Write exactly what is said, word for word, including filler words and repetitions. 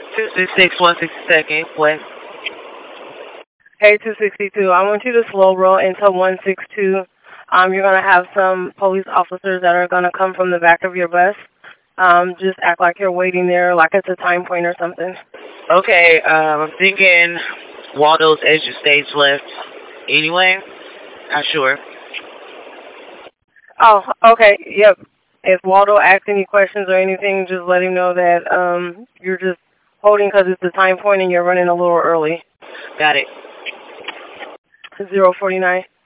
two six six, one sixty-second, West. Hey, two sixty-two, I want you to slow roll into one six two. Um, you're going to have some police officers that are going to come from the back of your bus. Um, just act like you're waiting there, like it's a time point or something. Okay, um, I'm thinking Waldo's extra stage left. Anyway, not sure. Oh, okay, yep. If Waldo asks any questions or anything, just let him know that um, you're just holding because it's the time point and you're running a little early. Got it. zero forty-nine.